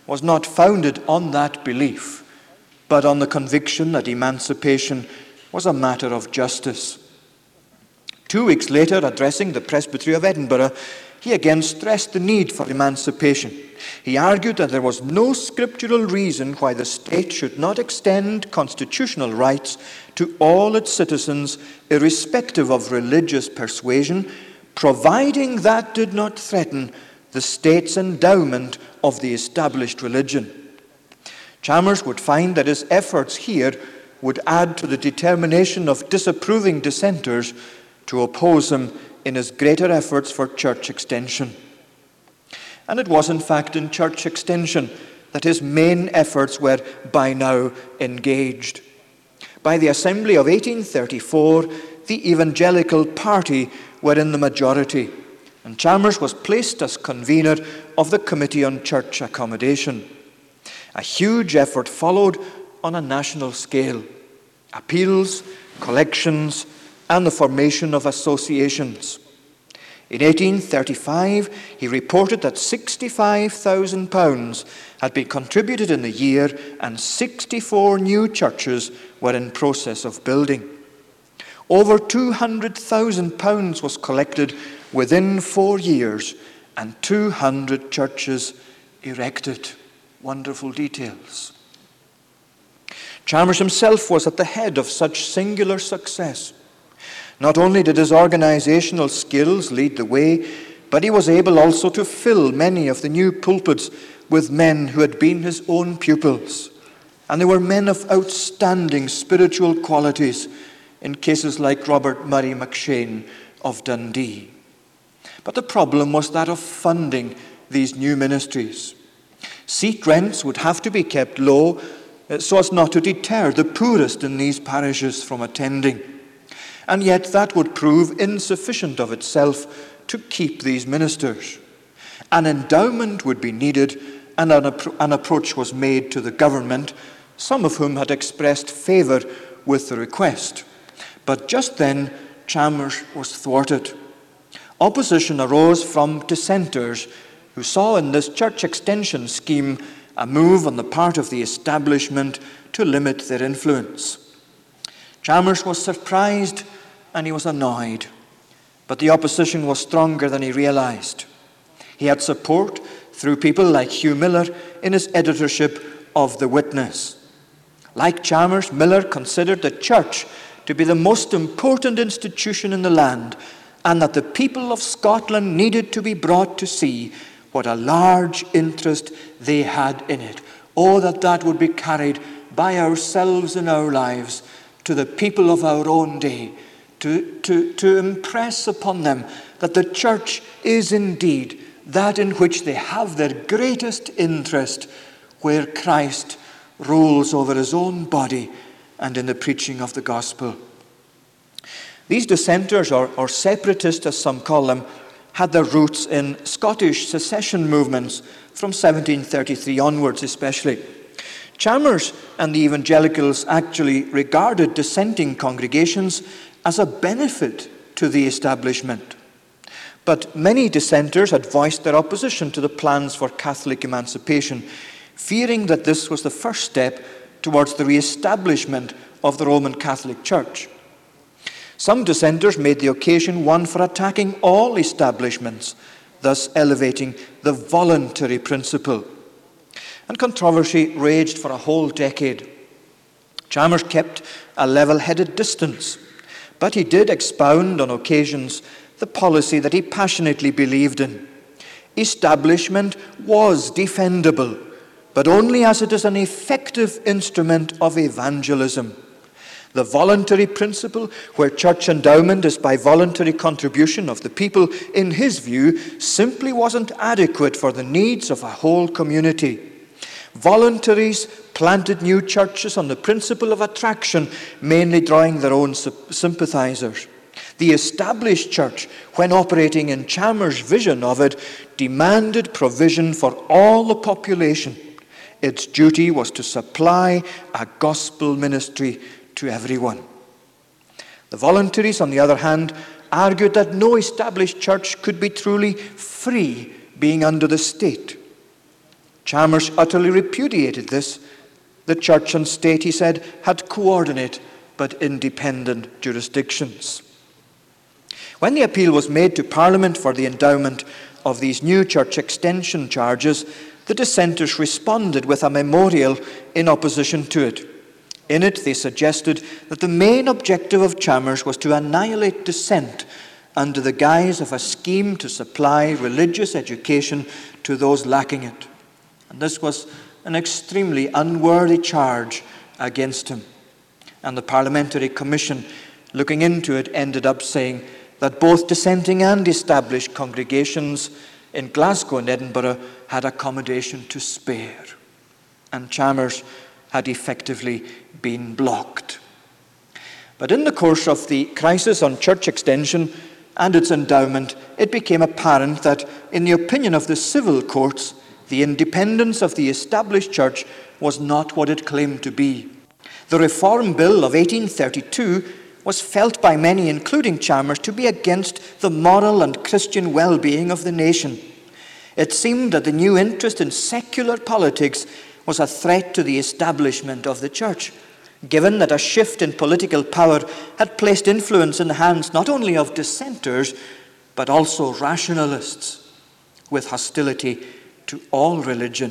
Speaker 1: was not founded on that belief, but on the conviction that emancipation was a matter of justice. Two weeks later, addressing the Presbytery of Edinburgh, he again stressed the need for emancipation. He argued that there was no scriptural reason why the state should not extend constitutional rights to all its citizens, irrespective of religious persuasion, providing that did not threaten the state's endowment of the established religion. Chalmers would find that his efforts here would add to the determination of disapproving dissenters to oppose him in his greater efforts for church extension. And it was in fact in church extension that his main efforts were by now engaged. By the Assembly of eighteen thirty-four, the Evangelical Party were in the majority, and Chalmers was placed as convener of the Committee on Church Accommodation. A huge effort followed on a national scale. Appeals, collections, and the formation of associations. In eighteen thirty-five, he reported that sixty-five thousand pounds had been contributed in the year and sixty-four new churches were in process of building. Over two hundred thousand pounds was collected within four years and two hundred churches erected. Wonderful details. Chalmers himself was at the head of such singular success. Not only did his organizational skills lead the way, but he was able also to fill many of the new pulpits with men who had been his own pupils. And they were men of outstanding spiritual qualities, in cases like Robert Murray McShane of Dundee. But the problem was that of funding these new ministries. Seat rents would have to be kept low so as not to deter the poorest in these parishes from attending. And yet that would prove insufficient of itself to keep these ministers. An endowment would be needed, and an, appro- an approach was made to the government, some of whom had expressed favour with the request. But just then, Chalmers was thwarted. Opposition arose from dissenters who saw in this church extension scheme a move on the part of the establishment to limit their influence. Chalmers was surprised and he was annoyed, but the opposition was stronger than he realized. He had support through people like Hugh Miller in his editorship of The Witness. Like Chalmers, Miller considered the church to be the most important institution in the land, and that the people of Scotland needed to be brought to see what a large interest they had in it. Oh, that that would be carried by ourselves in our lives to the people of our own day, to, to, to impress upon them that the church is indeed that in which they have their greatest interest, where Christ rules over his own body and in the preaching of the gospel. These dissenters, or, or separatists as some call them, had their roots in Scottish secession movements from seventeen thirty-three onwards especially. Chalmers and the evangelicals actually regarded dissenting congregations as a benefit to the establishment. But many dissenters had voiced their opposition to the plans for Catholic emancipation, fearing that this was the first step towards the re-establishment of the Roman Catholic Church. Some dissenters made the occasion one for attacking all establishments, thus elevating the voluntary principle. And controversy raged for a whole decade. Chalmers kept a level-headed distance, but he did expound on occasions the policy that he passionately believed in. Establishment was defendable, but only as it is an effective instrument of evangelism. The voluntary principle, where church endowment is by voluntary contribution of the people, in his view, simply wasn't adequate for the needs of a whole community. Voluntaries planted new churches on the principle of attraction, mainly drawing their own sympathizers. The established church, when operating in Chalmers' vision of it, demanded provision for all the population. Its duty was to supply a gospel ministry to everyone. The voluntaries, on the other hand, argued that no established church could be truly free, being under the state. Chalmers utterly repudiated this. The church and state, he said, had coordinate but independent jurisdictions. When the appeal was made to Parliament for the endowment of these new church extension charges, the dissenters responded with a memorial in opposition to it. In it, they suggested that the main objective of Chalmers was to annihilate dissent under the guise of a scheme to supply religious education to those lacking it. And this was an extremely unworthy charge against him. And the Parliamentary Commission, looking into it, ended up saying that both dissenting and established congregations in Glasgow and Edinburgh had accommodation to spare. And Chalmers had effectively been blocked. But in the course of the crisis on church extension and its endowment, it became apparent that, in the opinion of the civil courts, the independence of the established church was not what it claimed to be. The Reform Bill of eighteen thirty-two was felt by many, including Chalmers, to be against the moral and Christian well-being of the nation. It seemed that the new interest in secular politics was a threat to the establishment of the church, given that a shift in political power had placed influence in the hands not only of dissenters, but also rationalists, with hostility to all religion.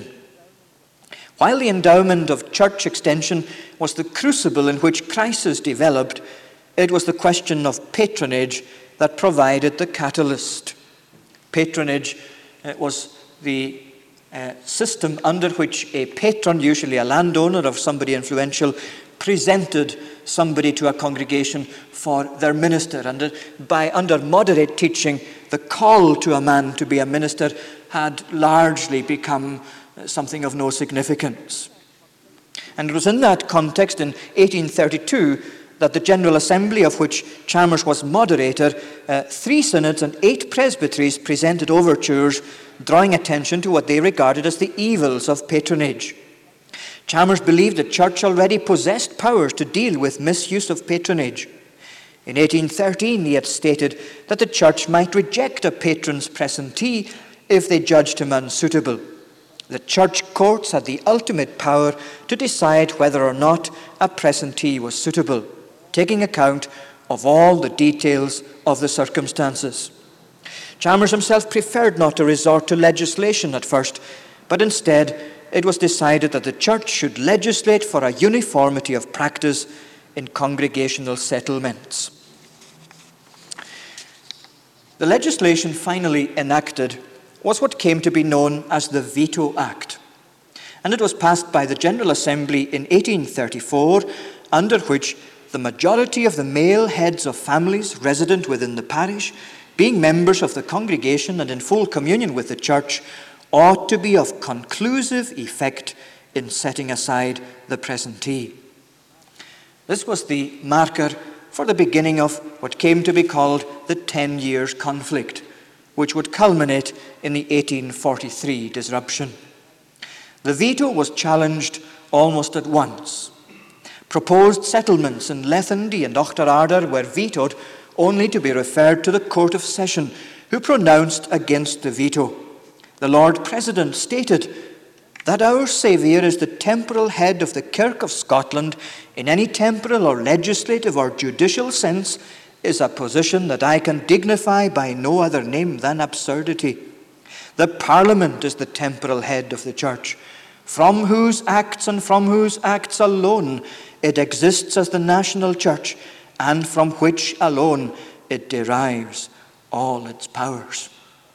Speaker 1: While the endowment of church extension was the crucible in which crisis developed, it was the question of patronage that provided the catalyst. Patronage uh, was the uh, system under which a patron, usually a landowner or somebody influential, presented somebody to a congregation for their minister. And uh, by under moderate teaching, the call to a man to be a minister had largely become something of no significance. And it was in that context, in eighteen thirty-two, that the General Assembly, of which Chalmers was moderator, uh, three synods and eight presbyteries presented overtures drawing attention to what they regarded as the evils of patronage. Chalmers believed the church already possessed powers to deal with misuse of patronage. In eighteen thirteen, he had stated that the church might reject a patron's presentee if they judged him unsuitable. The church courts had the ultimate power to decide whether or not a presentee was suitable, taking account of all the details of the circumstances. Chalmers himself preferred not to resort to legislation at first, but instead it was decided that the church should legislate for a uniformity of practice in congregational settlements. The legislation finally enacted was what came to be known as the Veto Act, and it was passed by the General Assembly in eighteen thirty-four, under which the majority of the male heads of families resident within the parish, being members of the congregation and in full communion with the church, ought to be of conclusive effect in setting aside the presentee. This was the marker for the beginning of what came to be called the Ten Years' Conflict, which would culminate in the eighteen forty-three disruption. The veto was challenged almost at once. Proposed settlements in Lethendy and Auchterarder were vetoed, only to be referred to the Court of Session, who pronounced against the veto. The Lord President stated that our Saviour is the temporal head of the Kirk of Scotland in any temporal or legislative or judicial sense is a position that I can dignify by no other name than absurdity. The Parliament is the temporal head of the Church, from whose acts and from whose acts alone it exists as the national Church, and from which alone it derives all its powers.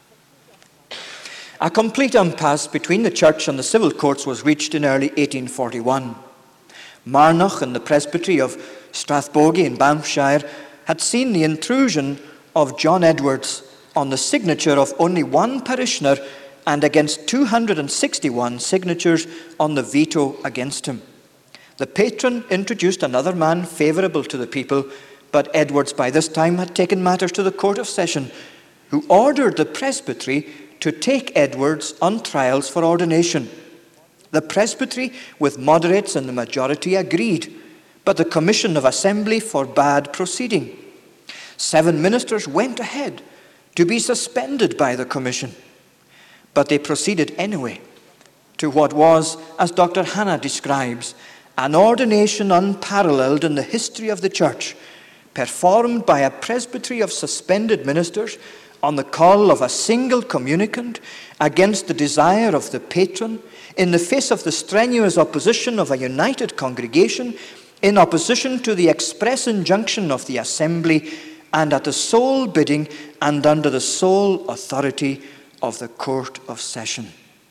Speaker 1: A complete impasse between the Church and the civil courts was reached in early eighteen forty-one. Marnoch and the presbytery of Strathbogie in Banffshire had seen the intrusion of John Edwards on the signature of only one parishioner and against two hundred sixty-one signatures on the veto against him. The patron introduced another man favourable to the people, but Edwards by this time had taken matters to the Court of Session, who ordered the presbytery to take Edwards on trials for ordination. The presbytery, with moderates in the majority, agreed, but the Commission of Assembly forbade proceeding. Seven ministers went ahead to be suspended by the Commission, but they proceeded anyway to what was, as Doctor Hannah describes, an ordination unparalleled in the history of the church, performed by a presbytery of suspended ministers on the call of a single communicant against the desire of the patron, in the face of the strenuous opposition of a united congregation, in opposition to the express injunction of the assembly, and at the sole bidding and under the sole authority of the Court of Session.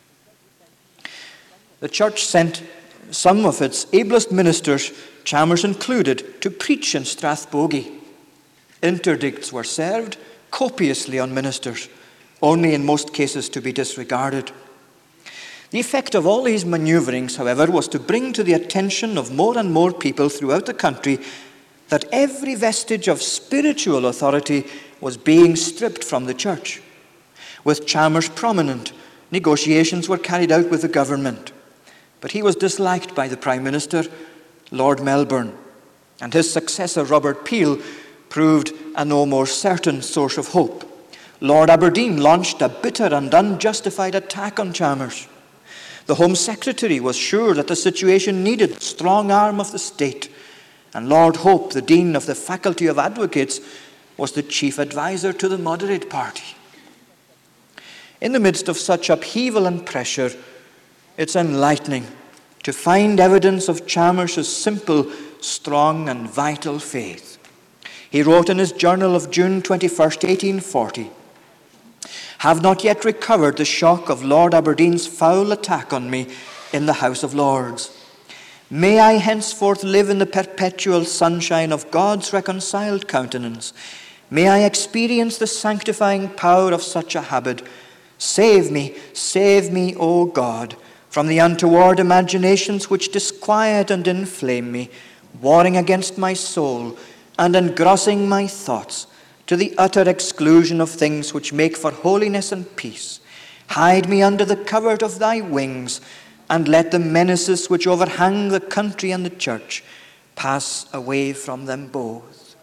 Speaker 1: The church sent some of its ablest ministers, Chalmers included, to preach in Strathbogie. Interdicts were served copiously on ministers, only in most cases to be disregarded. The effect of all these manoeuvrings, however, was to bring to the attention of more and more people throughout the country that every vestige of spiritual authority was being stripped from the church. With Chalmers prominent, negotiations were carried out with the government. But he was disliked by the Prime Minister, Lord Melbourne, and his successor, Robert Peel, proved a no more certain source of hope. Lord Aberdeen launched a bitter and unjustified attack on Chalmers. The Home Secretary was sure that the situation needed the strong arm of the state, and Lord Hope, the Dean of the Faculty of Advocates, was the chief advisor to the Moderate Party. In the midst of such upheaval and pressure, it's enlightening to find evidence of Chalmers' simple, strong, and vital faith. He wrote in his journal of June twenty-first, eighteen forty, "Have not yet recovered the shock of Lord Aberdeen's foul attack on me in the House of Lords. May I henceforth live in the perpetual sunshine of God's reconciled countenance. May I experience the sanctifying power of such a habit. Save me, save me, O God, from the untoward imaginations which disquiet and inflame me, warring against my soul and engrossing my thoughts, to the utter exclusion of things which make for holiness and peace. Hide me under the covert of thy wings, and let the menaces which overhang the country and the church pass away from them both."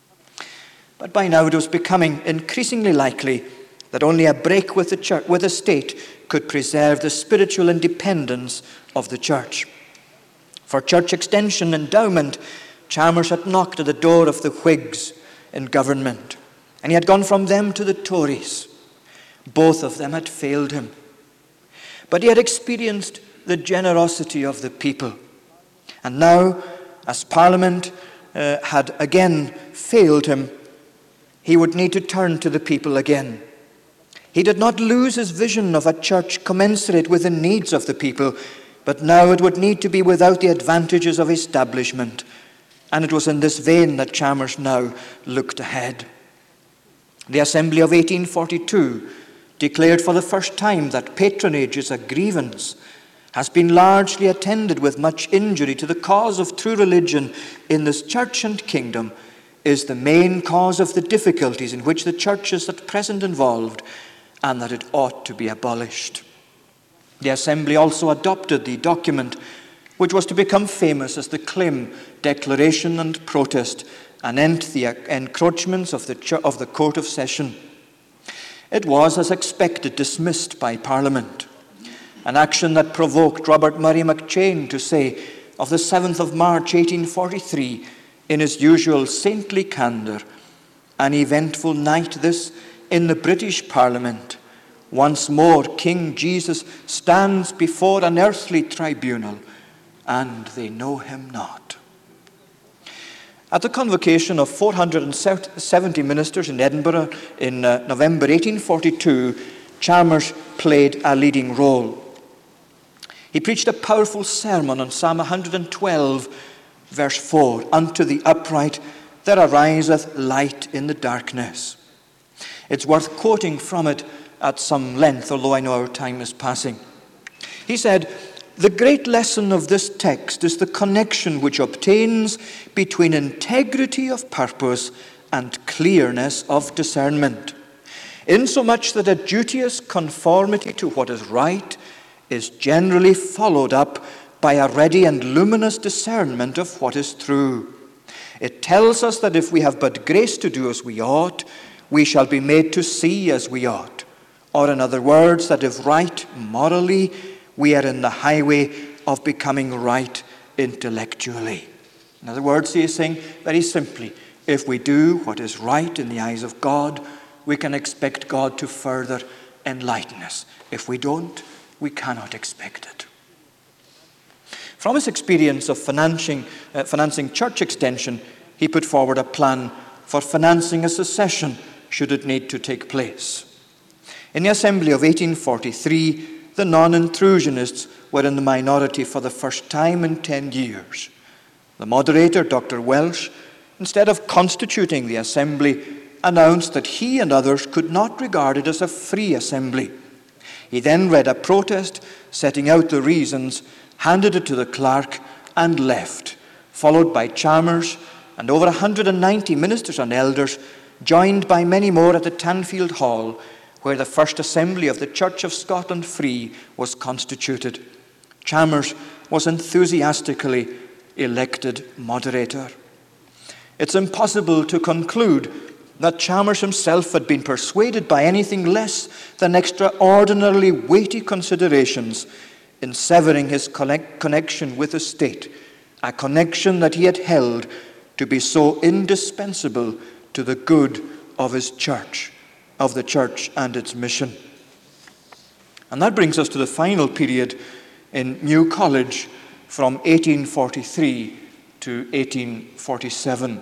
Speaker 1: But by now it was becoming increasingly likely that only a break with the church, with the state, could preserve the spiritual independence of the church. For church extension endowment, Chalmers had knocked at the door of the Whigs in government, and he had gone from them to the Tories. Both of them had failed him. But he had experienced the generosity of the people. And now, as Parliament uh, had again failed him, he would need to turn to the people again. He did not lose his vision of a church commensurate with the needs of the people, but now it would need to be without the advantages of establishment. And it was in this vein that Chalmers now looked ahead. The Assembly of eighteen forty-two declared for the first time that patronage is a grievance, has been largely attended with much injury to the cause of true religion in this church and kingdom, is the main cause of the difficulties in which the church is at present involved, and that it ought to be abolished. The Assembly also adopted the document which was to become famous as the Clym Declaration and Protest, anent the encroachments of the, of the Court of Session. It was, as expected, dismissed by Parliament, an action that provoked Robert Murray McChain to say of the seventh of March eighteen forty-three, in his usual saintly candour, "An eventful night this in the British Parliament. Once more King Jesus stands before an earthly tribunal, and they know him not." At the convocation of four hundred seventy ministers in Edinburgh in uh, November eighteen forty-two, Chalmers played a leading role. He preached a powerful sermon on Psalm one hundred twelve, verse four, "Unto the upright there ariseth light in the darkness." It's worth quoting from it at some length, although I know our time is passing. He said, "The great lesson of this text is the connection which obtains between integrity of purpose and clearness of discernment, insomuch that a duteous conformity to what is right is generally followed up by a ready and luminous discernment of what is true. It tells us that if we have but grace to do as we ought, we shall be made to see as we ought. Or in other words, that if right morally, We are in the highway of becoming right intellectually. In other words, he is saying very simply, if we do what is right in the eyes of God, we can expect God to further enlighten us. If we don't, we cannot expect it. From his experience of financing, uh, financing church extension, he put forward a plan for financing a secession should it need to take place. In the Assembly of eighteen forty-three, the non-intrusionists were in the minority for the first time in ten years. The moderator, Doctor Welsh, instead of constituting the assembly, announced that he and others could not regard it as a free assembly. He then read a protest setting out the reasons, handed it to the clerk, and left, followed by Chalmers and over one hundred ninety ministers and elders, joined by many more at the Tanfield Hall, where the first assembly of the Church of Scotland Free was constituted. Chalmers was enthusiastically elected moderator. It's impossible to conclude that Chalmers himself had been persuaded by anything less than extraordinarily weighty considerations in severing his connect- connection with the state, a connection that he had held to be so indispensable to the good of his church, of the church and its mission. And that brings us to the final period in New College from eighteen forty-three to eighteen forty-seven.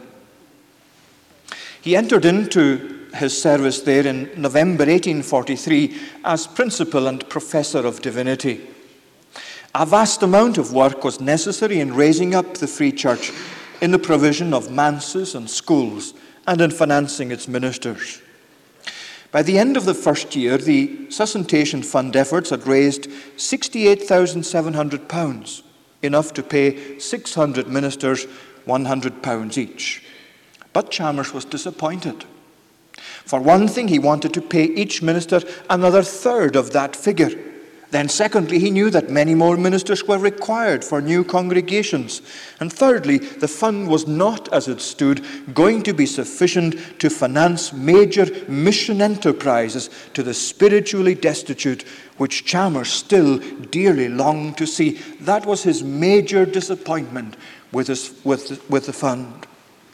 Speaker 1: He entered into his service there in November eighteen forty-three as principal and professor of divinity. A vast amount of work was necessary in raising up the Free Church, in the provision of manses and schools, and in financing its ministers. By the end of the first year, the Sustentation Fund efforts had raised sixty-eight thousand seven hundred pounds, enough to pay six hundred ministers one hundred pounds each. But Chalmers was disappointed. For one thing, he wanted to pay each minister another third of that figure. Then secondly, he knew that many more ministers were required for new congregations. And thirdly, the fund was not, as it stood, going to be sufficient to finance major mission enterprises to the spiritually destitute, which Chalmers still dearly longed to see. That was his major disappointment with, his, with, with the fund.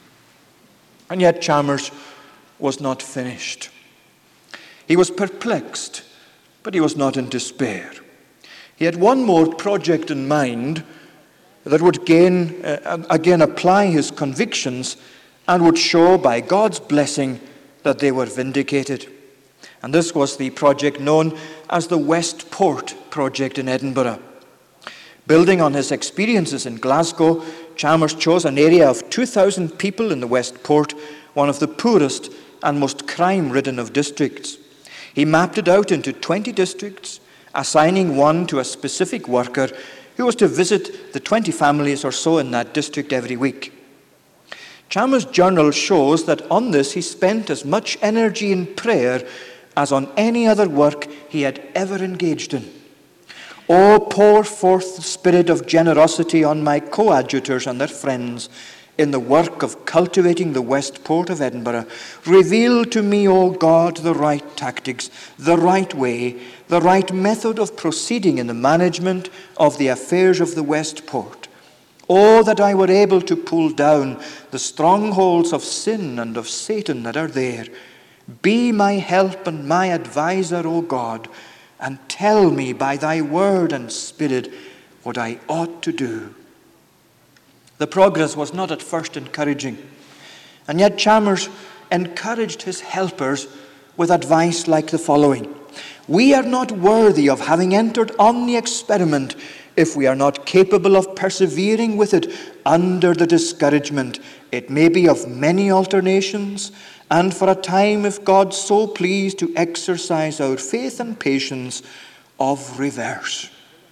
Speaker 1: And yet Chalmers was not finished. He was perplexed, but he was not in despair. He had one more project in mind that would again, uh, again apply his convictions and would show by God's blessing that they were vindicated. And this was the project known as the West Port Project in Edinburgh. Building on his experiences in Glasgow, Chalmers chose an area of two thousand people in the West Port, one of the poorest and most crime-ridden of districts. He mapped it out into twenty districts, assigning one to a specific worker who was to visit the twenty families or so in that district every week. Chalmers' journal shows that on this he spent as much energy in prayer as on any other work he had ever engaged in. Oh, pour forth the spirit of generosity on my coadjutors and their friends in the work of cultivating the West Port of Edinburgh. Reveal to me, O God, the right tactics, the right way, the right method of proceeding in the management of the affairs of the West Port. Oh, that I were able to pull down the strongholds of sin and of Satan that are there. Be my help and my adviser, O God, and tell me by thy word and spirit what I ought to do. The progress was not at first encouraging, and yet Chalmers encouraged his helpers with advice like the following. We are not worthy of having entered on the experiment if we are not capable of persevering with it under the discouragement, it may be of many alternations, and for a time, if God so please to exercise our faith and patience, of reverse.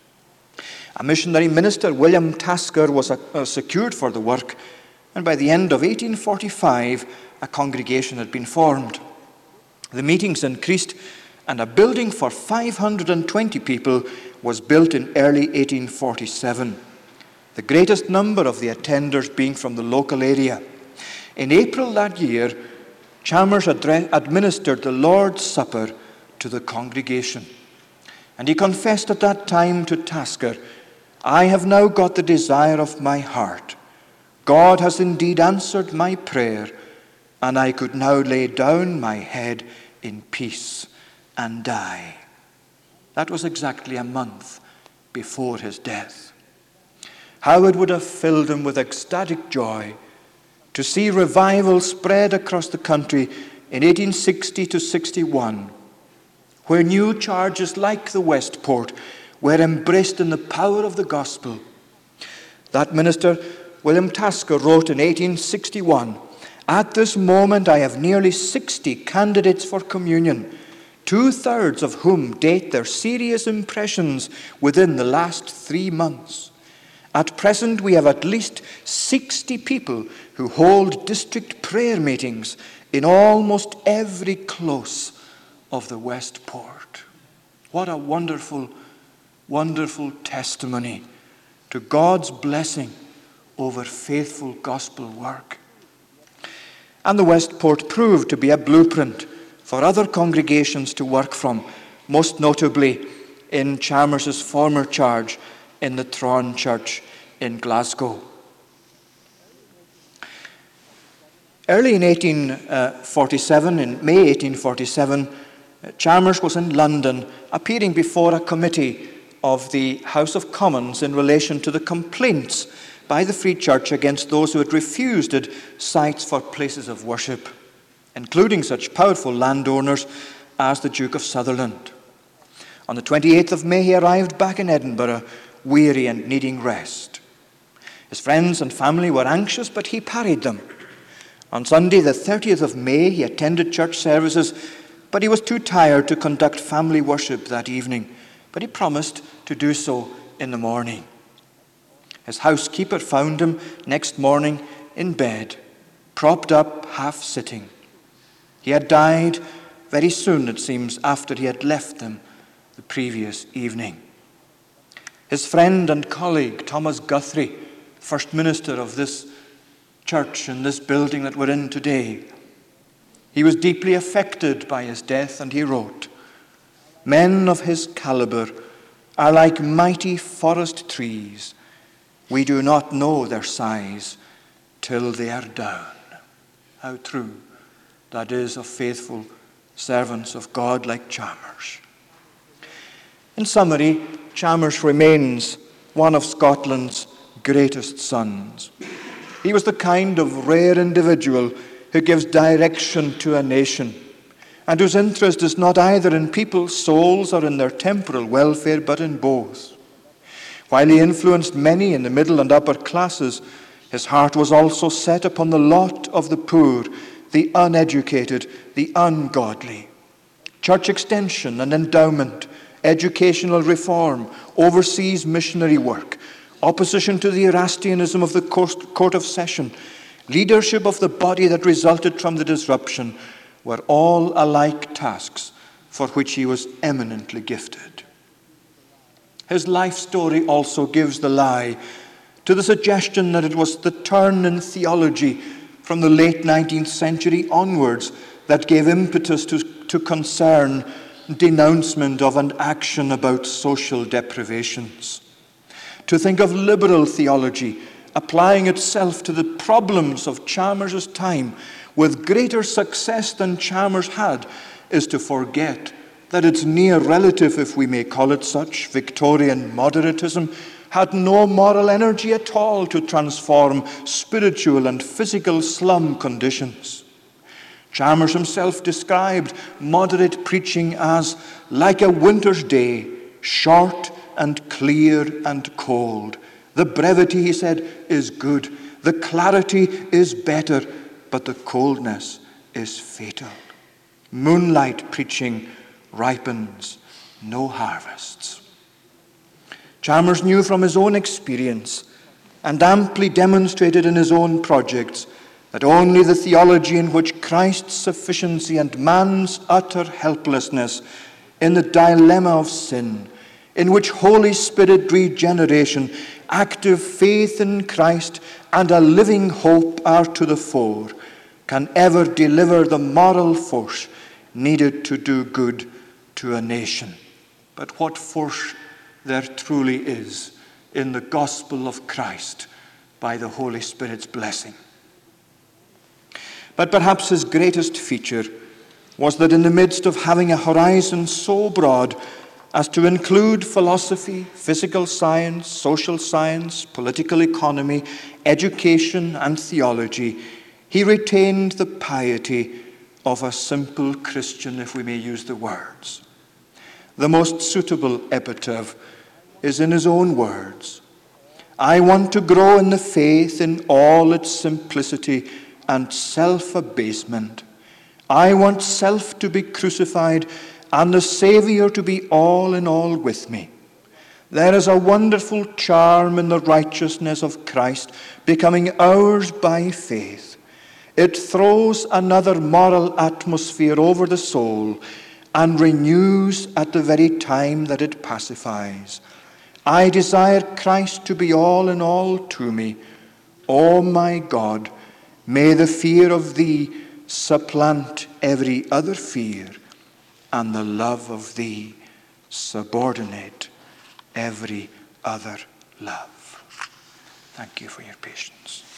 Speaker 1: A missionary minister, William Tasker, was uh, secured for the work, and by the end of eighteen forty-five, a congregation had been formed. The meetings increased, and a building for five hundred twenty people was built in early eighteen forty-seven, the greatest number of the attenders being from the local area. In April that year, Chalmers administered the Lord's Supper to the congregation. And he confessed at that time to Tasker, "I have now got the desire of my heart. God has indeed answered my prayer, and I could now lay down my head in peace and die." That was exactly a month before his death. How it would have filled him with ecstatic joy to see revival spread across the country in eighteen sixty to sixty-one, where new charges like the Westport were embraced in the power of the gospel. That minister, William Tasker, wrote in eighteen sixty-one, "At this moment I have nearly sixty candidates for communion, two-thirds of whom date their serious impressions within the last three months. At present we have at least sixty people who hold district prayer meetings in almost every close of the Westport." What a wonderful, wonderful testimony to God's blessing over faithful gospel work. And the Westport proved to be a blueprint for other congregations to work from, most notably in Chalmers's former charge in the Thrawn Church in Glasgow. Early in eighteen forty-seven, in May eighteen forty-seven, Chalmers was in London appearing before a committee of the House of Commons in relation to the complaints by the Free Church against those who had refused it sites for places of worship, including such powerful landowners as the Duke of Sutherland. On the twenty-eighth of May, he arrived back in Edinburgh, weary and needing rest. His friends and family were anxious, but he parried them. On Sunday, the thirtieth of May, he attended church services, but he was too tired to conduct family worship that evening, but he promised to do so in the morning. His housekeeper found him next morning in bed, propped up, half sitting. He had died very soon, it seems, after he had left them the previous evening. His friend and colleague, Thomas Guthrie, first minister of this church and this building that we're in today, he was deeply affected by his death, and he wrote, "Men of his caliber are like mighty forest trees. We do not know their size till they are down." How true that is of faithful servants of God like Chalmers. In summary, Chalmers remains one of Scotland's greatest sons. He was the kind of rare individual who gives direction to a nation, and whose interest is not either in people's souls or in their temporal welfare, but in both. While he influenced many in the middle and upper classes, his heart was also set upon the lot of the poor, the uneducated, the ungodly. Church extension and endowment, educational reform, overseas missionary work, opposition to the Erastianism of the Court of Session, leadership of the body that resulted from the disruption, were all alike tasks for which he was eminently gifted. His life story also gives the lie to the suggestion that it was the turn in theology from the late nineteenth century onwards that gave impetus to, to concern, denouncement of, and action about social deprivations. To think of liberal theology applying itself to the problems of Chalmers' time with greater success than Chalmers had is to forget that its near relative, if we may call it such, Victorian moderatism, had no moral energy at all to transform spiritual and physical slum conditions. Chalmers himself described moderate preaching as like a winter's day, short and clear and cold. The brevity, he said, is good. The clarity is better, but the coldness is fatal. Moonlight preaching ripens no harvests. Chalmers knew from his own experience and amply demonstrated in his own projects that only the theology in which Christ's sufficiency and man's utter helplessness in the dilemma of sin, in which Holy Spirit regeneration, active faith in Christ, and a living hope are to the fore, can ever deliver the moral force needed to do good to a nation. but what force there truly is in the gospel of Christ by the Holy Spirit's blessing. But perhaps his greatest feature was that in the midst of having a horizon so broad as to include philosophy, physical science, social science, political economy, education, and theology, he retained the piety of a simple Christian, if we may use the words. The most suitable epitaph is in his own words. I want to grow in the faith in all its simplicity and self-abasement. I want self to be crucified and the Saviour to be all in all with me. There is a wonderful charm in the righteousness of Christ becoming ours by faith. It throws another moral atmosphere over the soul and renews at the very time that it pacifies. I desire Christ to be all in all to me. O my God, may the fear of thee supplant every other fear, and the love of thee subordinate every other love. Thank you for your patience.